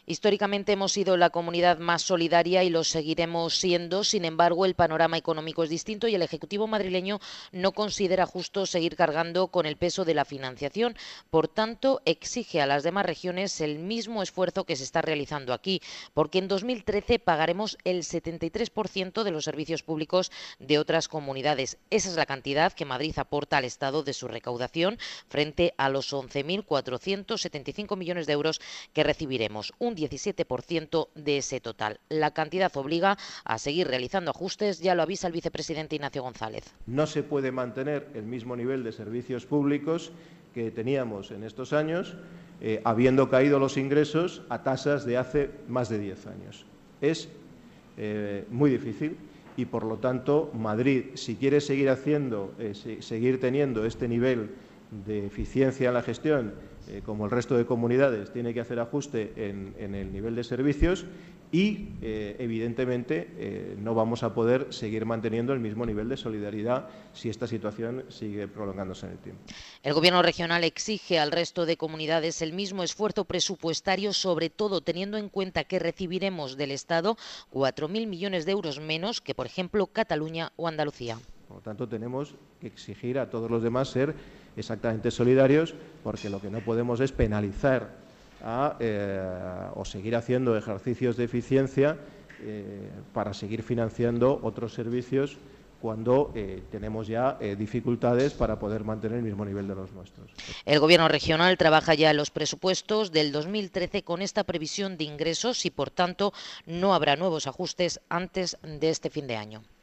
Históricamente hemos sido la comunidad más solidaria y lo seguiremos siendo. Sin embargo, el panorama económico es distinto y el Ejecutivo madrileño no considera justo seguir cargando con el peso de la financiación. Por tanto, exige a las demás regiones el mismo esfuerzo que se está realizando aquí, porque en 2013 pagaremos el 73% de los servicios públicos de otras comunidades. Esa es la cantidad que Madrid aporta al Estado de su recaudación frente a los 11.475 millones de euros que recibiremos, un 17% de ese total. La cantidad obliga a seguir realizando ajustes, ya lo avisa el vicepresidente Ignacio González. No se puede mantener el mismo nivel de servicios públicos que teníamos en estos años, habiendo caído los ingresos a tasas de hace más de 10 años. Es muy difícil y, por lo tanto, Madrid, si quiere seguir teniendo este nivel de eficiencia en la gestión, como el resto de comunidades, tiene que hacer ajuste en el nivel de servicios y, evidentemente, no vamos a poder seguir manteniendo el mismo nivel de solidaridad si esta situación sigue prolongándose en el tiempo. El Gobierno regional exige al resto de comunidades el mismo esfuerzo presupuestario, sobre todo teniendo en cuenta que recibiremos del Estado 4.000 millones de euros menos que, por ejemplo, Cataluña o Andalucía. Por lo tanto, tenemos que exigir a todos los demás ser exactamente solidarios, porque lo que no podemos es penalizar o seguir haciendo ejercicios de eficiencia para seguir financiando otros servicios cuando tenemos ya dificultades para poder mantener el mismo nivel de los nuestros. El Gobierno regional trabaja ya en los presupuestos del 2013 con esta previsión de ingresos y, por tanto, no habrá nuevos ajustes antes de este fin de año.